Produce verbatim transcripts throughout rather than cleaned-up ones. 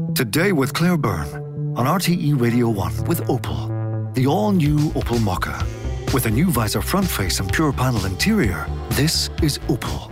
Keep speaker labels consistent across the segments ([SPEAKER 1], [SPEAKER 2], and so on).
[SPEAKER 1] Today with Claire Byrne on R T E Radio one with Opel. The all-new Opel Mokka. With a new visor front face and pure panel interior, this is Opel.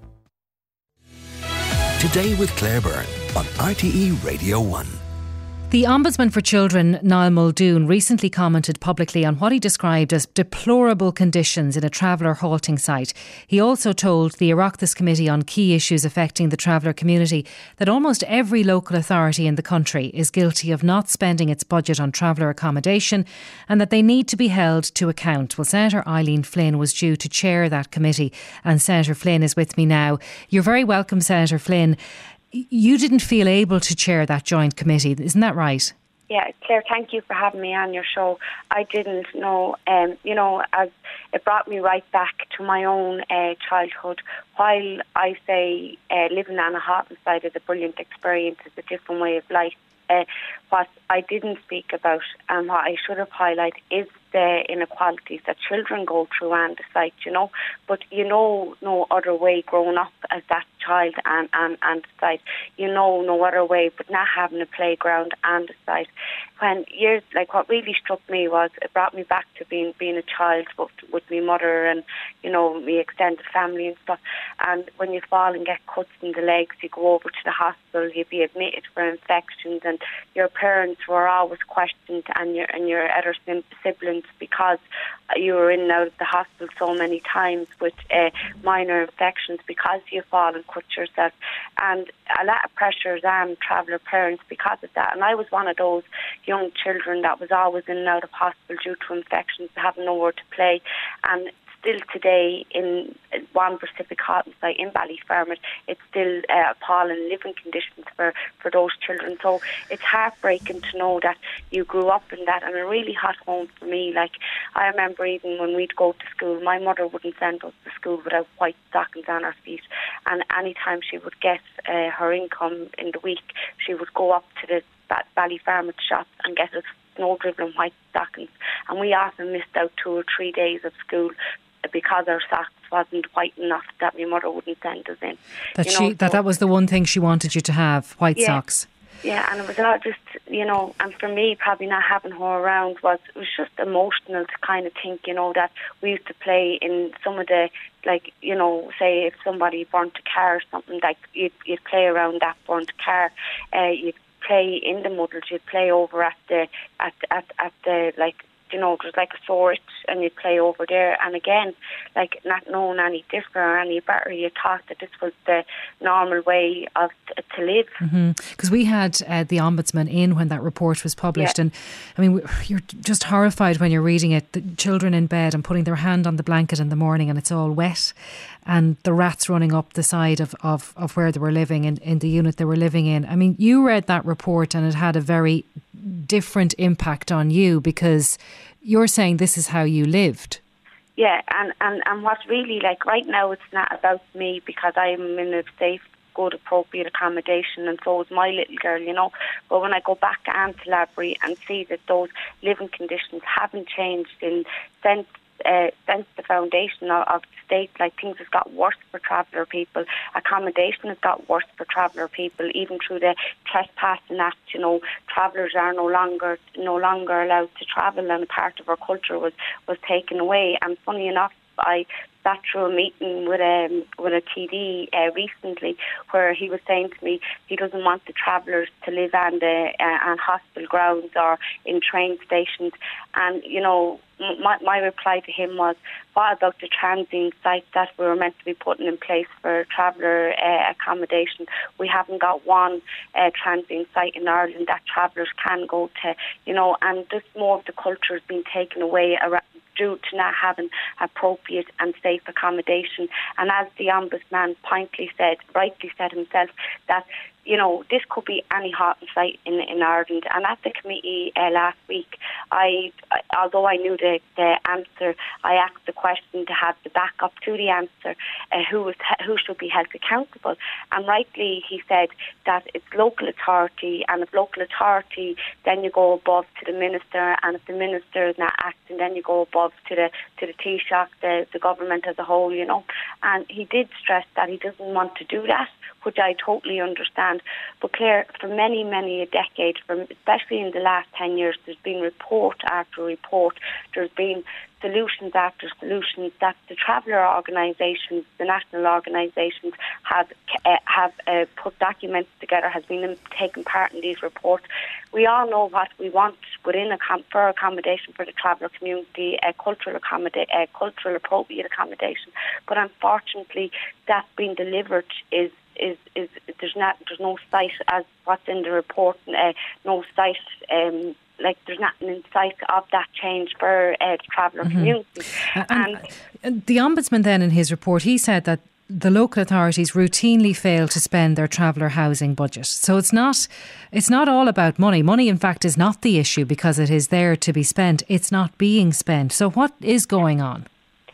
[SPEAKER 1] Today with Claire Byrne on R T E Radio one.
[SPEAKER 2] The Ombudsman for Children, Niall Muldoon, recently commented publicly on what he described as deplorable conditions in a traveller halting site. He also told the Oireachtas Committee on Key Issues Affecting the Traveller Community that almost every local authority in the country is guilty of not spending its budget on traveller accommodation and that they need to be held to account. Well, Senator Eileen Flynn was due to chair that committee, and Senator Flynn is with me now. You're very welcome, Senator Flynn. You didn't feel able to chair that joint committee, isn't that right?
[SPEAKER 3] Yeah, Claire, thank you for having me on your show. I didn't know, um, you know, as it brought me right back to my own uh, childhood. While I say uh, living on a halting site is a brilliant experience, it's a different way of life. Uh, what I didn't speak about and what I should have highlighted is the inequalities that children go through on the site, you know. But you know no other way growing up as that child and, and, and the site. You know no other way but not having a playground and the site. When years, like what really struck me was it brought me back to being being a child with, with my mother and, you know, my extended family and stuff. And when you fall and get cuts in the legs, you go over to the hospital, you'd be admitted for infections, and your parents were always questioned and your and your other siblings because you were in and out of the hospital so many times with uh, minor infections because you fall and cut yourself. And a lot of pressures on traveller parents because of that. And I was one of those young children that was always in and out of hospital due to infections, having nowhere to play. And still today in one Pacific Halton site in Ballyfermot, it's still uh, appalling living conditions for, for those children. So it's heartbreaking to know that you grew up in that, and a really hot home for me. Like, I remember even when we'd go to school, my mother wouldn't send us to school without white stockings on our feet. And any time she would get uh, her income in the week, she would go up to the Ballyfermot shop and get us snow-driven white stockings. And we often missed out two or three days of school because our socks wasn't white enough that my mother wouldn't send us in.
[SPEAKER 2] That
[SPEAKER 3] you
[SPEAKER 2] she
[SPEAKER 3] know,
[SPEAKER 2] that,
[SPEAKER 3] so,
[SPEAKER 2] that was the one thing she wanted you to have, white
[SPEAKER 3] yeah,
[SPEAKER 2] socks.
[SPEAKER 3] Yeah, and it was all just, you know, and for me, probably not having her around was, it was just emotional to kind of think, you know, that we used to play in some of the, like, you know, say if somebody burnt a car or something, like, you'd, you'd play around that burnt car, uh, you'd play in the muddles, you'd play over at the, at, at, at the, like, you know, there's like a sword and you'd play over there. And again, like, not knowing any different or any better, you thought that this was the normal way of to live.
[SPEAKER 2] Because mm-hmm. we had uh, the Ombudsman in when that report was published. Yeah. And I mean, you're just horrified when you're reading it. The children in bed and putting their hand on the blanket in the morning and it's all wet, and the rats running up the side of, of, of where they were living, in, in the unit they were living in. I mean, you read that report and it had a very different impact on you because you're saying this is how you lived.
[SPEAKER 3] Yeah, and, and, and what's really, like, right now it's not about me because I'm in a safe, good, appropriate accommodation, and so is my little girl, you know. But when I go back onto Laborie and see that those living conditions haven't changed in since Uh, since the foundation of, of the state, like, things have got worse for traveller people. Accommodation has got worse for traveller people, even through the Trespassing Act. You know, travellers are no longer no longer allowed to travel, and part of our culture was was taken away. And funny enough, I sat through a meeting with a with a T D uh, recently, where he was saying to me he doesn't want the travellers to live on the uh, on hospital grounds or in train stations. And you know, my my reply to him was, what about the transient sites that we were meant to be putting in place for traveller uh, accommodation? We haven't got one uh, transient site in Ireland that travellers can go to, you know, and just more of the culture has been taken away around, due to not having appropriate and safe accommodation. And as the Ombudsman pointedly said, rightly said himself, that, you know, this could be any halting site in in Ireland. And at the committee uh, last week, I, I, although I knew the, the answer, I asked the question to have the backup to the answer, uh, who was who should be held accountable. And rightly, he said that it's local authority, and if local authority, then you go above to the minister, and if the minister is not acting, then you go above to the to the Taoiseach, the, the government as a whole, you know. And he did stress that he doesn't want to do that, which I totally understand. And but Claire, for many, many a decade, from especially in the last ten years, there's been report after report. There's been solutions after solutions that the traveller organisations, the national organisations, have uh, have uh, put documents together, has been taking part in these reports. We all know what we want within a com- for accommodation for the traveller community, a cultural accommodation, a cultural appropriate accommodation. But unfortunately, that being delivered is is is there's not there's no sight as what's in the report. Uh, no sight. Um, Like there's nothing in sight of that change for uh, the traveller mm-hmm. community.
[SPEAKER 2] Uh, and, and the Ombudsman then in his report, he said that the local authorities routinely fail to spend their traveller housing budget. So it's not it's not all about money. Money, in fact, is not the issue because it is there to be spent. It's not being spent. So what is going on?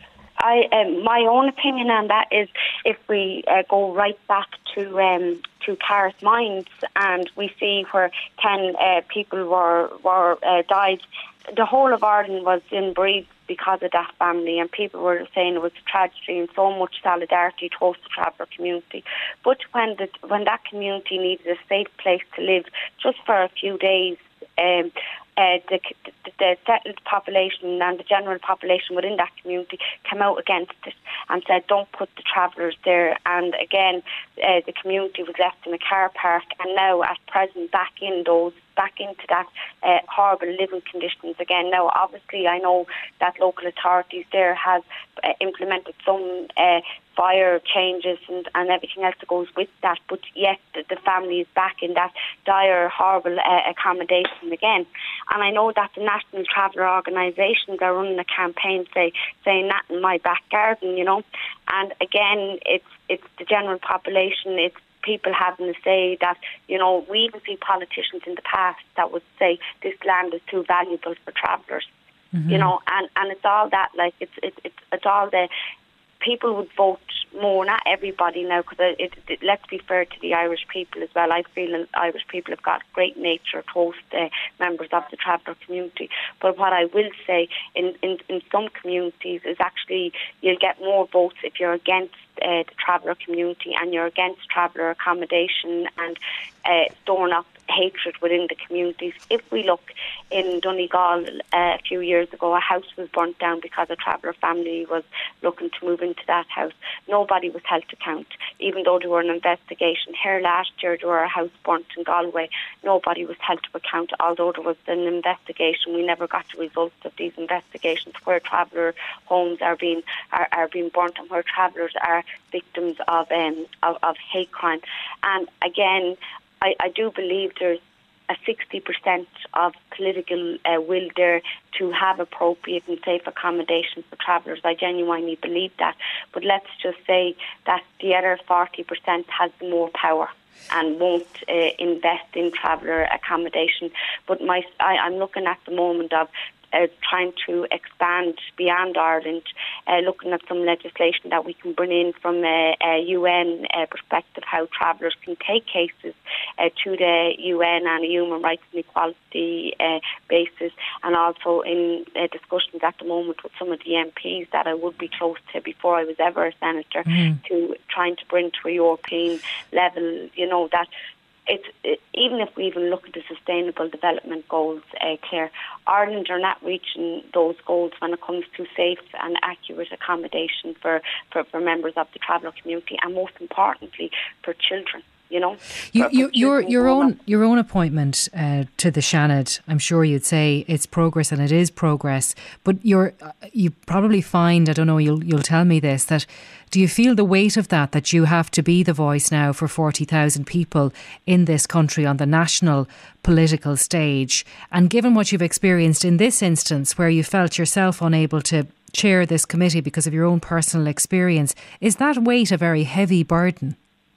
[SPEAKER 3] I, um, my own opinion on that is if we uh, go right back to um, to Carrick Mines and we see where ten uh, people were were uh, died, the whole of Ireland was in breach because of that family, and people were saying it was a tragedy and so much solidarity towards the traveller community. But when the, when that community needed a safe place to live just for a few days, um, Uh, the, the, the settled population and the general population within that community came out against it and said don't put the travellers there, and again uh, the community was left in a car park, and now at present back in those back into that uh, horrible living conditions again. Now obviously I know that local authorities there has uh, implemented some uh, fire changes and, and everything else that goes with that, but yet the, the family is back in that dire, horrible uh, accommodation again. And I know that the national traveller organisations are running a campaign say, saying that in my back garden, you know. And again, it's it's the general population, it's people having to say that, you know, we even see politicians in the past that would say this land is too valuable for travellers, mm-hmm. you know, and, and it's all that, like, it's, it's, it's, it's all the people would vote more, not everybody now, because it, it, it, let's be fair to the Irish people as well. I feel that Irish people have got great nature towards uh, members of the traveller community. But what I will say, in, in, in some communities, is actually you'll get more votes if you're against uh, the traveller community and you're against traveller accommodation and uh, storing up hatred within the communities. If we look in Donegal uh, a few years ago, a house was burnt down because a traveller family was looking to move into that house. Nobody was held to account, even though there were an investigation. Here last year there were a house burnt in Galway. Nobody was held to account, although there was an investigation. We never got the results of these investigations, where traveller homes are being are, are being burnt and where travellers are victims of um of, of hate crime. And again, I, I do believe there's a sixty percent of political uh, will there to have appropriate and safe accommodation for travellers. I genuinely believe that. But let's just say that the other forty percent has more power and won't uh, invest in traveller accommodation. But my, I, I'm looking at the moment of Uh, trying to expand beyond Ireland, uh, looking at some legislation that we can bring in from a, a U N uh, perspective, how travellers can take cases uh, to the U N on a human rights and equality uh, basis, and also in uh, discussions at the moment with some of the M Ps that I would be close to before I was ever a senator, mm. to trying to bring to a European level, you know, that It's, it, even if we even look at the Sustainable Development Goals, uh, Claire, Ireland are not reaching those goals when it comes to safe and accurate accommodation for, for, for members of the traveller community, and most importantly for children. You know,
[SPEAKER 2] you, you, your your own up. your own appointment uh, to the Seanad, I'm sure you'd say it's progress, and it is progress. But you're uh, you probably find, I don't know, you'll you'll tell me this, that do you feel the weight of that, that you have to be the voice now for forty thousand people in this country on the national political stage? And given what you've experienced in this instance, where you felt yourself unable to chair this committee because of your own personal experience, is that weight a very heavy burden?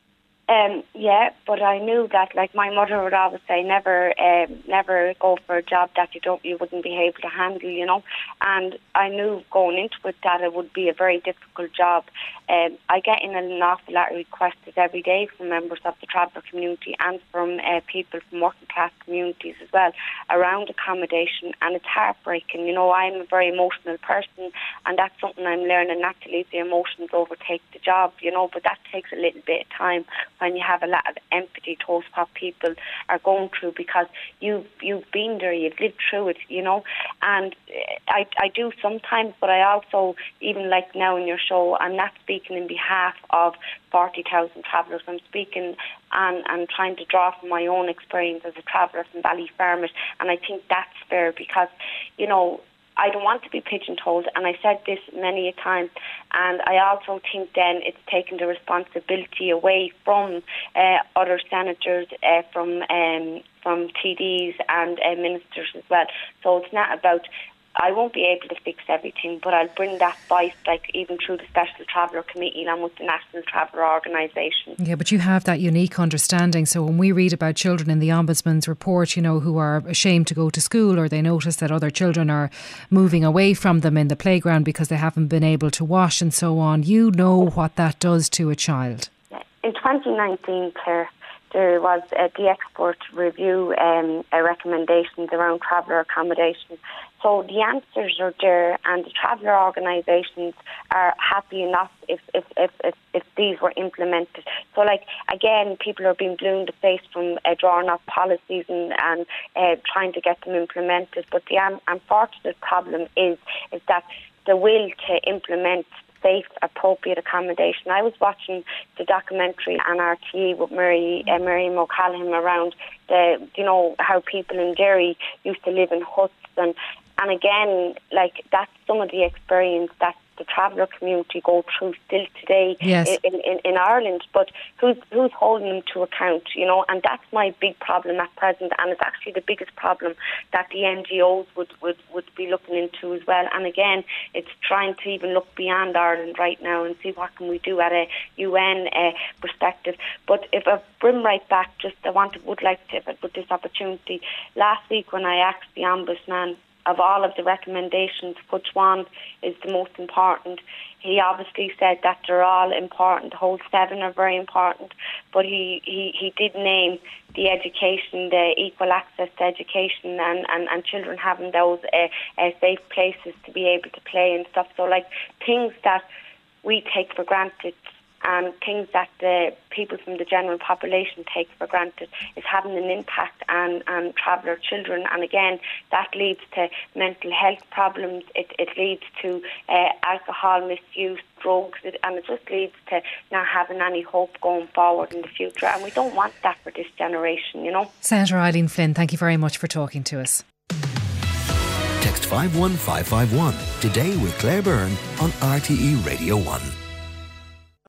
[SPEAKER 3] Um, yeah, but I knew that, like my mother would always say, never, um, never go for a job that you don't, you wouldn't be able to handle, you know. And I knew going into it that it would be a very difficult job. Um, I get in an awful lot of requests every day from members of the traveller community and from uh, people from working class communities as well around accommodation, and it's heartbreaking. You know, I'm a very emotional person, and that's something I'm learning, not to leave the emotions overtake the job, you know. But that takes a little bit of time. when you have a lot of empathy towards what people are going through, because you've, you've been there, you've lived through it, you know. And I, I do sometimes, but I also, even like now in your show, I'm not speaking in behalf of forty thousand travellers. I'm speaking and, and trying to draw from my own experience as a traveller from Ballyfermot, and I think that's fair, because, you know, I don't want to be pigeon-holed, and I said this many a time, and I also think then it's taking the responsibility away from uh, other senators, uh, from um, from T Ds and uh, ministers as well. So it's not about, I won't be able to fix everything, but I'll bring that voice, like even through the Special Traveller Committee and with the National Traveller Organisation.
[SPEAKER 2] Yeah, but you have that unique understanding. So when we read about children in the Ombudsman's report, you know, who are ashamed to go to school, or they notice that other children are moving away from them in the playground because they haven't been able to wash and so on, you know what that does to a child.
[SPEAKER 3] In twenty nineteen, Claire, there was uh, the expert review um, uh, recommendations around traveller accommodation. So the answers are there, and the traveller organisations are happy enough if if, if if if these were implemented. So, like, again, people are being blue in the face from uh, drawing up policies and, and uh, trying to get them implemented. But the um, unfortunate problem is is that the will to implement safe, appropriate accommodation. I was watching the documentary on R T E with Mary, uh, Miriam O'Callaghan around the, you know, how people in Derry used to live in huts, and and again, like, that's some of the experience that the traveller community go through still today,
[SPEAKER 2] yes,
[SPEAKER 3] in, in, in Ireland. But who's who's holding them to account, you know? And that's my big problem at present, and it's actually the biggest problem that the N G Os would, would, would be looking into as well. And again, it's trying to even look beyond Ireland right now and see what can we do at a U N uh, perspective. But if I bring right back, just I want to, would like to, with this opportunity, last week when I asked the Ombudsman of all of the recommendations, which one is the most important, he obviously said that they're all important. The whole seven are very important, but he, he, he did name the education, the equal access to education, and, and, and children having those uh, uh, safe places to be able to play and stuff. So, like, things that we take for granted and things that the people from the general population take for granted is having an impact on, on traveller children. And again, that leads to mental health problems, it, it leads to uh, alcohol misuse, drugs, it, and it just leads to not having any hope going forward in the future. And we don't want that for this generation, you know.
[SPEAKER 2] Senator Eileen Flynn, thank you very much for talking to us.
[SPEAKER 4] Text five one five five one today with Claire Byrne on R T E Radio one.